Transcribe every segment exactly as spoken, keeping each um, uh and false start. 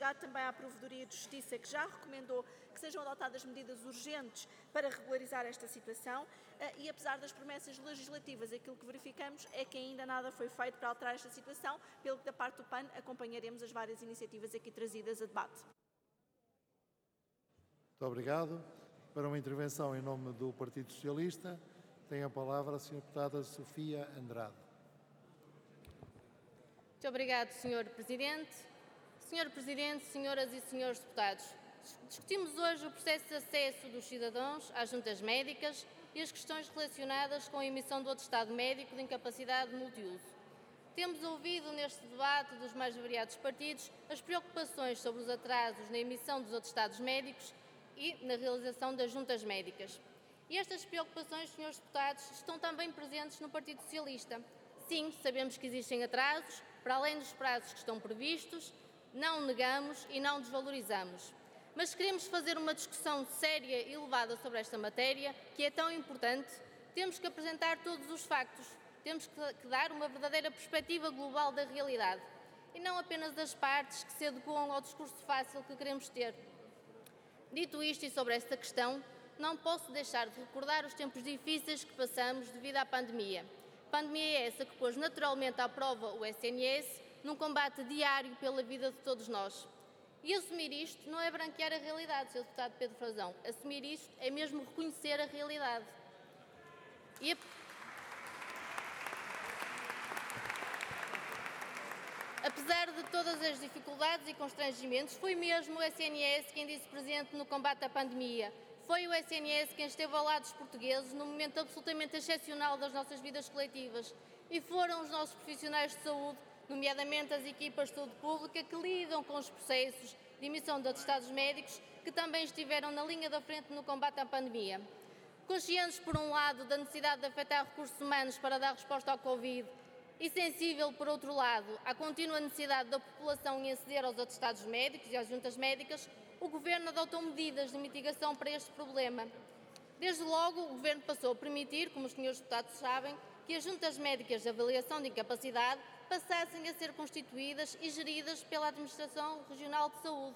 chegado também à Provedoria de Justiça, que já recomendou que sejam adotadas medidas urgentes para regularizar esta situação e, apesar das promessas legislativas, aquilo que verificamos é que ainda nada foi feito para alterar esta situação, pelo que da parte do P A N acompanharemos as várias iniciativas aqui trazidas a debate. Muito obrigado. Para uma intervenção em nome do Partido Socialista, tem a palavra a senhora deputada Sofia Andrade. Muito obrigado, senhor Presidente. senhor Presidente, senhoras e senhores deputados, discutimos hoje o processo de acesso dos cidadãos às juntas médicas e as questões relacionadas com a emissão do atestado médico de incapacidade multiuso. Temos ouvido neste debate dos mais variados partidos as preocupações sobre os atrasos na emissão dos atestados médicos e na realização das juntas médicas. E estas preocupações, senhores deputados, estão também presentes no Partido Socialista. Sim, sabemos que existem atrasos, para além dos prazos que estão previstos, não negamos e não desvalorizamos. Mas queremos fazer uma discussão séria e elevada sobre esta matéria, que é tão importante, temos que apresentar todos os factos, temos que dar uma verdadeira perspectiva global da realidade, e não apenas das partes que se adequam ao discurso fácil que queremos ter. Dito isto e sobre esta questão, não posso deixar de recordar os tempos difíceis que passamos devido à pandemia. Pandemia essa que pôs naturalmente à prova o S N S num combate diário pela vida de todos nós. E assumir isto não é branquear a realidade, senhor deputado Pedro Frazão. Assumir isto é mesmo reconhecer a realidade. E a... Apesar de todas as dificuldades e constrangimentos, foi mesmo o S N S quem disse presente no combate à pandemia. Foi o S N S quem esteve ao lado dos portugueses num momento absolutamente excepcional das nossas vidas coletivas. E foram os nossos profissionais de saúde, nomeadamente as equipas de saúde pública, que lidam com os processos de emissão de atestados médicos, que também estiveram na linha da frente no combate à pandemia. Conscientes, por um lado, da necessidade de afetar recursos humanos para dar resposta ao Covid, e sensível, por outro lado, à contínua necessidade da população em aceder aos atestados médicos e às juntas médicas, o Governo adotou medidas de mitigação para este problema. Desde logo, o Governo passou a permitir, como os senhores deputados sabem, que as juntas médicas de avaliação de incapacidade passassem a ser constituídas e geridas pela Administração Regional de Saúde.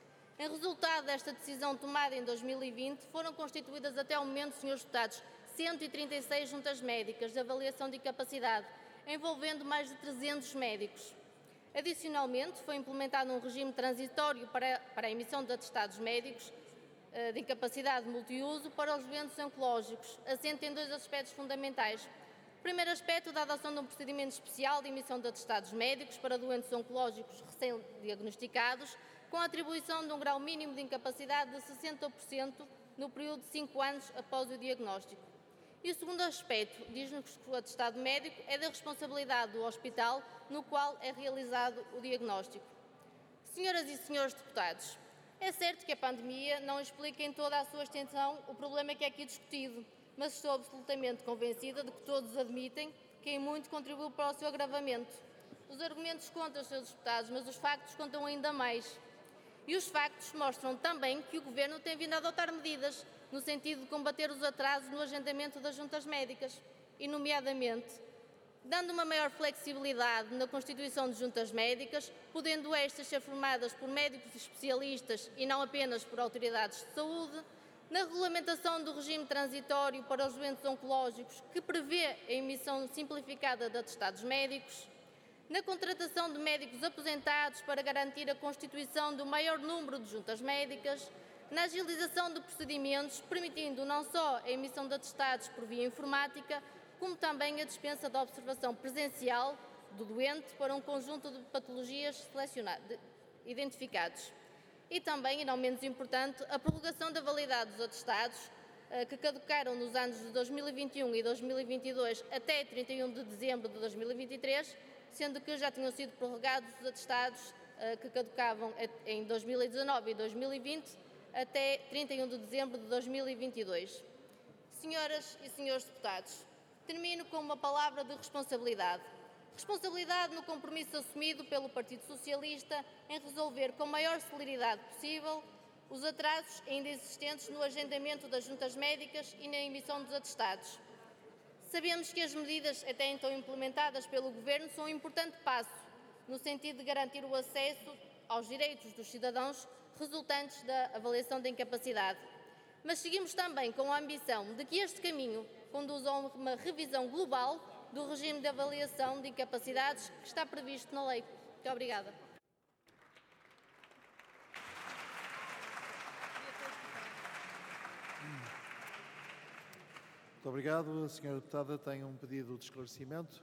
Em resultado desta decisão tomada em dois mil e vinte, foram constituídas até ao momento, senhores deputados, cento e trinta e seis juntas médicas de avaliação de incapacidade, envolvendo mais de trezentos médicos. Adicionalmente, foi implementado um regime transitório para, para a emissão de atestados médicos uh, de incapacidade multiuso para os doentes oncológicos, assente em dois aspectos fundamentais. O primeiro aspecto, da adoção de um procedimento especial de emissão de atestados médicos para doentes oncológicos recém-diagnosticados, com a atribuição de um grau mínimo de incapacidade de sessenta por cento no período de cinco anos após o diagnóstico. E o segundo aspecto, diz-nos que o atestado médico é da responsabilidade do hospital no qual é realizado o diagnóstico. Senhoras e senhores deputados, é certo que a pandemia não explica em toda a sua extensão o problema que é aqui discutido, mas estou absolutamente convencida de que todos admitem que em muito contribuiu para o seu agravamento. Os argumentos contam, senhores deputados, mas os factos contam ainda mais. E os factos mostram também que o Governo tem vindo a adotar medidas no sentido de combater os atrasos no agendamento das juntas médicas e, nomeadamente, dando uma maior flexibilidade na constituição de juntas médicas, podendo estas ser formadas por médicos especialistas e não apenas por autoridades de saúde, na regulamentação do regime transitório para os doentes oncológicos, que prevê a emissão simplificada de atestados médicos, na contratação de médicos aposentados para garantir a constituição do maior número de juntas médicas, na agilização de procedimentos, permitindo não só a emissão de atestados por via informática, como também a dispensa da observação presencial do doente para um conjunto de patologias selecionadas, identificados. E também, e não menos importante, a prorrogação da validade dos atestados, que caducaram nos anos de dois mil e vinte e um e dois mil e vinte e dois até trinta e um de dezembro de dois mil e vinte e três, sendo que já tinham sido prorrogados os atestados que caducavam em dois mil e dezanove e dois mil e vinte até trinta e um de dezembro de dois mil e vinte e dois. Senhoras e senhores deputados, termino com uma palavra de responsabilidade. Responsabilidade no compromisso assumido pelo Partido Socialista em resolver com a maior celeridade possível os atrasos ainda existentes no agendamento das juntas médicas e na emissão dos atestados. Sabemos que as medidas até então implementadas pelo Governo são um importante passo no sentido de garantir o acesso aos direitos dos cidadãos resultantes da avaliação da incapacidade. Mas seguimos também com a ambição de que este caminho conduza a uma revisão global do regime de avaliação de incapacidades que está previsto na lei. Muito obrigada. Muito obrigado. A senhora deputada tem um pedido de esclarecimento.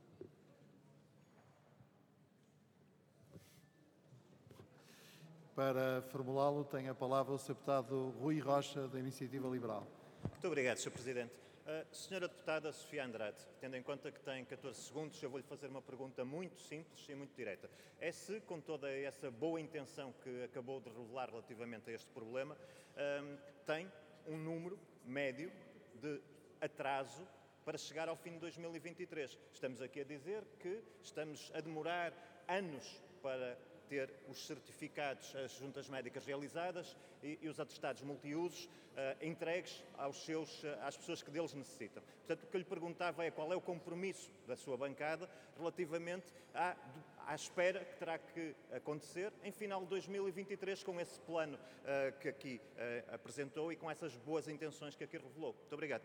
Para formulá-lo, tem a palavra o senhor deputado Rui Rocha, da Iniciativa Liberal. Muito obrigado, senhor Presidente. Uh, senhora deputada Sofia Andrade, tendo em conta que tem catorze segundos, eu vou-lhe fazer uma pergunta muito simples e muito direta. É se, com toda essa boa intenção que acabou de revelar relativamente a este problema, uh, tem um número médio de atraso para chegar ao fim de dois mil e vinte e três. Estamos aqui a dizer que estamos a demorar anos para ter os certificados, as juntas médicas realizadas e, e os atestados multiusos uh, entregues aos seus, uh, às pessoas que deles necessitam. Portanto, o que eu lhe perguntava é qual é o compromisso da sua bancada relativamente à, à espera que terá que acontecer em final de dois mil e vinte e três com esse plano uh, que aqui uh, apresentou e com essas boas intenções que aqui revelou. Muito obrigado.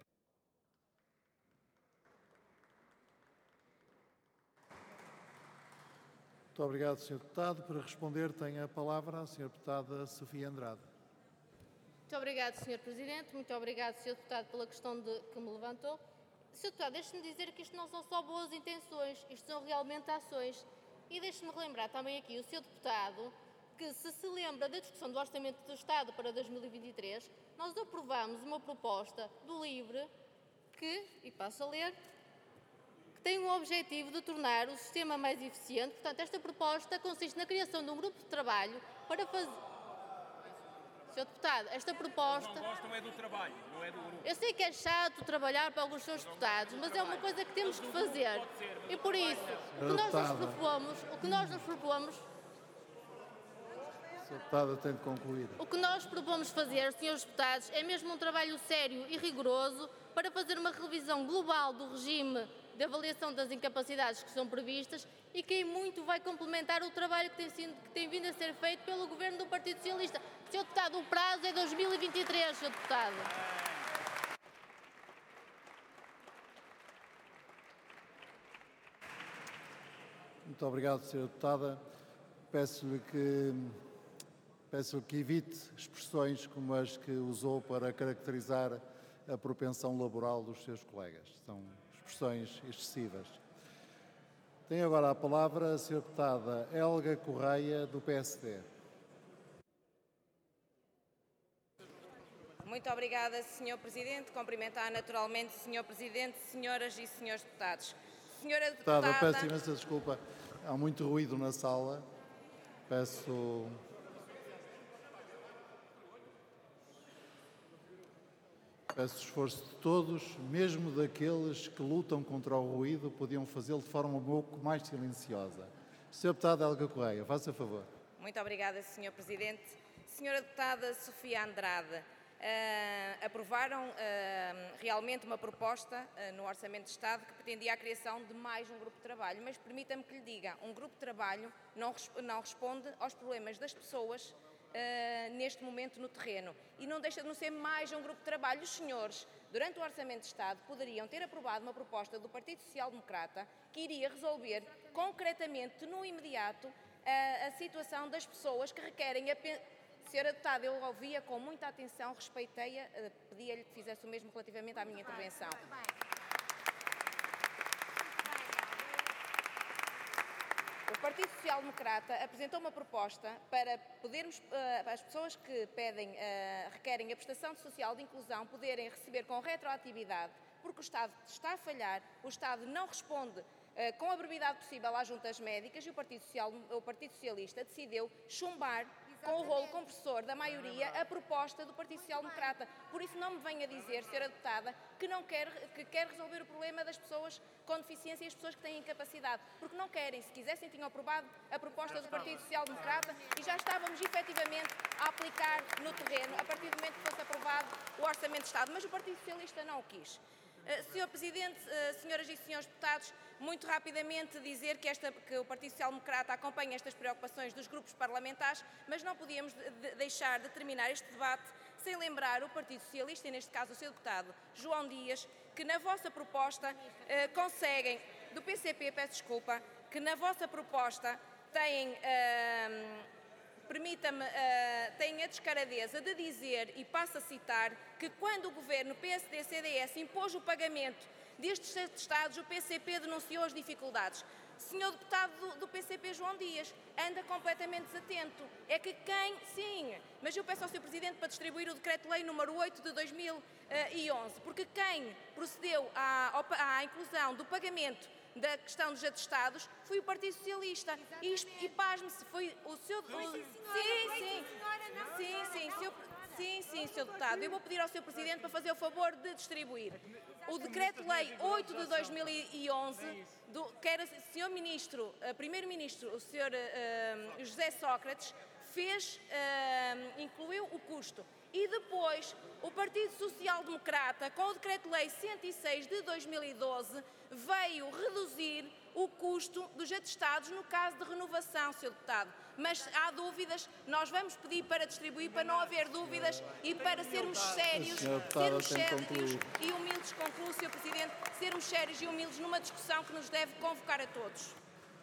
Muito obrigado, senhor Deputado. Para responder, tem a palavra a senhora Deputada Sofia Andrade. Muito obrigado, senhor Presidente. Muito obrigado, senhor Deputado, pela questão de, que me levantou. senhor Deputado, deixe-me dizer que isto não são só boas intenções, isto são realmente ações. E deixe-me relembrar também aqui o senhor Deputado que, se se lembra da discussão do Orçamento do Estado para dois mil e vinte e três, nós aprovamos uma proposta do LIVRE que, e passo a ler, tem o objetivo de tornar o sistema mais eficiente. Portanto, esta proposta consiste na criação de um grupo de trabalho para fazer... senhor Deputado, esta proposta... Não gostam é do trabalho, não é do grupo. Eu sei que é chato trabalhar para alguns seus deputados, mas é uma coisa que temos que fazer. E por isso, o que nós nos propomos, o que nós nos propomos... A senhora Deputada tem de concluir. O que nós propomos fazer, senhores deputados, é mesmo um trabalho sério e rigoroso para fazer uma revisão global do regime de avaliação das incapacidades que são previstas e que em muito vai complementar o trabalho que tem, sido, que tem vindo a ser feito pelo Governo do Partido Socialista. senhor Deputado, o prazo é dois mil e vinte e três, senhor Deputado. Muito obrigado, senhora Deputada. Peço-lhe que, peço-lhe que evite expressões como as que usou para caracterizar a propensão laboral dos seus colegas. São expressões excessivas. Tem agora a palavra a senhora Deputada Helga Correia, do P S D. Muito obrigada, senhor Presidente. Cumprimentar naturalmente, senhor Presidente, senhoras e senhores deputados. Senhora Deputada... Deputada, peço imensa desculpa. Há muito ruído na sala. Peço... Peço esforço de todos, mesmo daqueles que lutam contra o ruído, podiam fazê-lo de forma um pouco mais silenciosa. senhora Deputada Helga Correia, faça favor. Muito obrigada, senhor Presidente. Senhora Deputada Sofia Andrade, uh, aprovaram uh, realmente uma proposta uh, no Orçamento de Estado que pretendia a criação de mais um grupo de trabalho, mas permita-me que lhe diga, um grupo de trabalho não, não responde aos problemas das pessoas Uh, neste momento no terreno e não deixa de não ser mais um grupo de trabalho. Os senhores, durante o Orçamento de Estado, poderiam ter aprovado uma proposta do Partido Social Democrata que iria resolver concretamente, no imediato, uh, a situação das pessoas que requerem a pen... Senhora Deputada, eu ouvia com muita atenção, respeitei-a, uh, pedia-lhe que fizesse o mesmo relativamente à minha intervenção. O Partido Social Democrata apresentou uma proposta para podermos, uh, as pessoas que pedem, uh, requerem a prestação social de inclusão poderem receber com retroatividade, porque o Estado está a falhar, o Estado não responde uh, com a brevidade possível às juntas médicas e o Partido, Social, o Partido Socialista decidiu chumbar com o rolo compressor da maioria a proposta do Partido Social Democrata. Por isso não me venha dizer, senhora Deputada, que não quer, que quer resolver o problema das pessoas com deficiência e as pessoas que têm incapacidade, porque não querem. Se quisessem, tinham aprovado a proposta do Partido Social Democrata e já estávamos efetivamente a aplicar no terreno, a partir do momento que fosse aprovado o Orçamento de Estado, mas o Partido Socialista não o quis. Uh, senhor Presidente, uh, senhoras e senhores deputados, Muito rapidamente dizer que, esta, que o Partido Social Democrata acompanha estas preocupações dos grupos parlamentares, mas não podíamos de, de deixar de terminar este debate sem lembrar o Partido Socialista, e neste caso o seu deputado João Dias, que na vossa proposta eh, conseguem, do P C P, peço desculpa, que na vossa proposta têm, eh, permita-me, eh, têm a descaradeza de dizer, e passo a citar, que quando o governo P S D C D S impôs o pagamento destes atestados, o P C P denunciou as dificuldades. Senhor deputado do, do P C P, João Dias, anda completamente desatento. É que quem... Sim, mas eu peço ao senhor Presidente para distribuir o Decreto-Lei número oito de dois mil e onze, porque quem procedeu à, à inclusão do pagamento da questão dos atestados foi o Partido Socialista. E, e pasme-se, foi o seu... O, sim, sim, sim, sim, senhor, sim, sim, senhor deputado. Eu vou pedir ao senhor Presidente para fazer o favor de distribuir. O Decreto-Lei oito de dois mil e onze, do, que era o senhor Ministro, uh, Primeiro-Ministro, o senhor uh, José Sócrates, fez, uh, incluiu o custo. E depois, o Partido Social Democrata, com o Decreto-Lei cento e seis de dois mil e doze, veio reduzir o custo dos atestados no caso de renovação, senhor deputado. Mas há dúvidas, nós vamos pedir para distribuir, para não haver dúvidas e para sermos sérios, sermos sérios e humildes, concluo, senhor Presidente, sermos sérios e humildes numa discussão que nos deve convocar a todos.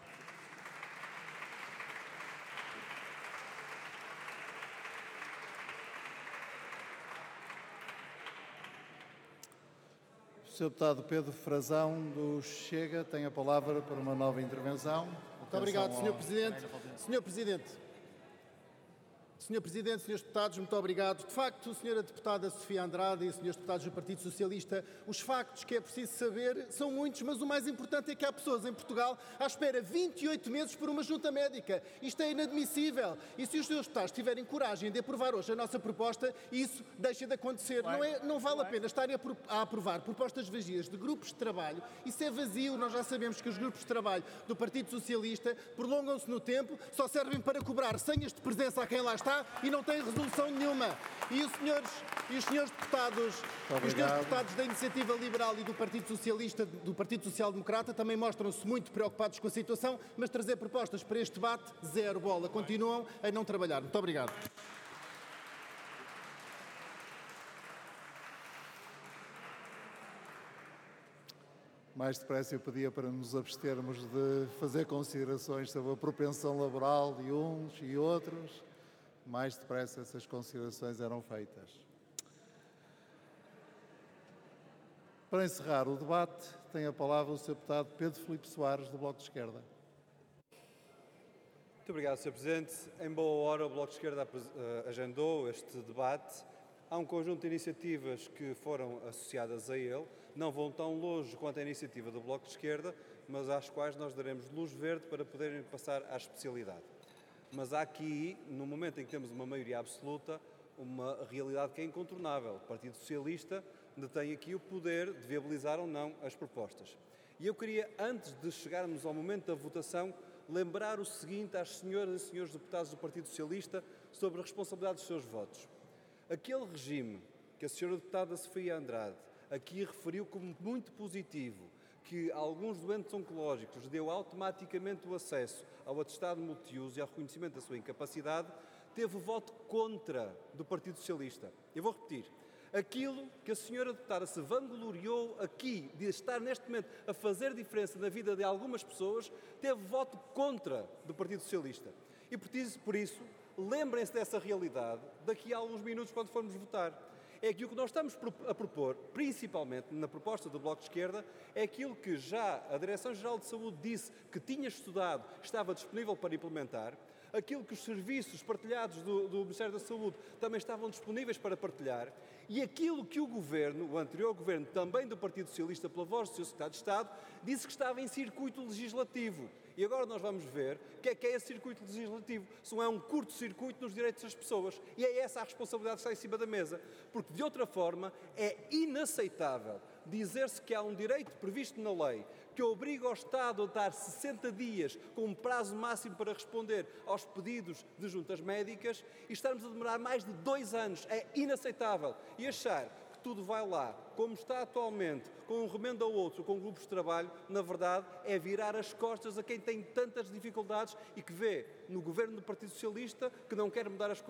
O senhor deputado Pedro Frazão, do Chega, tem a palavra para uma nova intervenção. Muito obrigado, senhor Presidente. senhor Presidente. senhor Presidente, senhores deputados, muito obrigado. De facto, senhora Deputada Sofia Andrade e senhores deputados do Partido Socialista, os factos que é preciso saber são muitos, mas o mais importante é que há pessoas em Portugal à espera vinte e oito meses por uma junta médica. Isto é inadmissível. E se os senhores deputados tiverem coragem de aprovar hoje a nossa proposta, isso deixa de acontecer. Não, é, não vale a pena estarem a aprovar propostas vazias de grupos de trabalho. Isso é vazio. Nós já sabemos que os grupos de trabalho do Partido Socialista prolongam-se no tempo, só servem para cobrar senhas de presença a quem lá está e não têm resolução nenhuma. E os senhores, e os senhores deputados, os senhores deputados da Iniciativa Liberal e do Partido Socialista, do Partido Social Democrata, também mostram-se muito preocupados com a situação, mas trazer propostas para este debate, zero bola. Continuam a não trabalhar. Muito obrigado. Mais depressa eu pedia para nos abstermos de fazer considerações sobre a propensão laboral de uns e outros. Mais depressa essas considerações eram feitas. Para encerrar o debate, tem a palavra o senhor deputado Pedro Filipe Soares, do Bloco de Esquerda. Muito obrigado, senhor Presidente. Em boa hora, o Bloco de Esquerda agendou este debate. Há um conjunto de iniciativas que foram associadas a ele, não vão tão longe quanto a iniciativa do Bloco de Esquerda, mas às quais nós daremos luz verde para poderem passar à especialidade. Mas há aqui, no momento em que temos uma maioria absoluta, uma realidade que é incontornável. O Partido Socialista detém aqui o poder de viabilizar ou não as propostas. E eu queria, antes de chegarmos ao momento da votação, lembrar o seguinte às senhoras e senhores deputados do Partido Socialista sobre a responsabilidade dos seus votos. Aquele regime que a senhora deputada Sofia Andrade aqui referiu como muito positivo, que a alguns doentes oncológicos deu automaticamente o acesso ao atestado multiuso e ao reconhecimento da sua incapacidade, teve o voto contra do Partido Socialista. Eu vou repetir. Aquilo que a senhora deputada se vangloriou aqui de estar neste momento a fazer diferença na vida de algumas pessoas, teve voto contra do Partido Socialista. E por isso, lembrem-se dessa realidade daqui a alguns minutos quando formos votar. É que o que nós estamos a propor, principalmente na proposta do Bloco de Esquerda, é aquilo que já a Direção-Geral de Saúde disse que tinha estudado, estava disponível para implementar, aquilo que os serviços partilhados do, do Ministério da Saúde também estavam disponíveis para partilhar, e aquilo que o Governo, o anterior Governo, também do Partido Socialista, pela voz do seu Secretário de Estado, disse que estava em circuito legislativo. E agora nós vamos ver o que é que é esse circuito legislativo. Se não é um curto-circuito nos direitos das pessoas. E é essa a responsabilidade que está em cima da mesa. Porque, de outra forma, é inaceitável dizer-se que há um direito previsto na lei que obriga o Estado a dar sessenta dias com um prazo máximo para responder aos pedidos de juntas médicas e estarmos a demorar mais de dois anos. É inaceitável. E achar que tudo vai lá. Como está atualmente, com um remendo ao outro, com grupos de trabalho, na verdade é virar as costas a quem tem tantas dificuldades e que vê no governo do Partido Socialista que não quer mudar as coisas.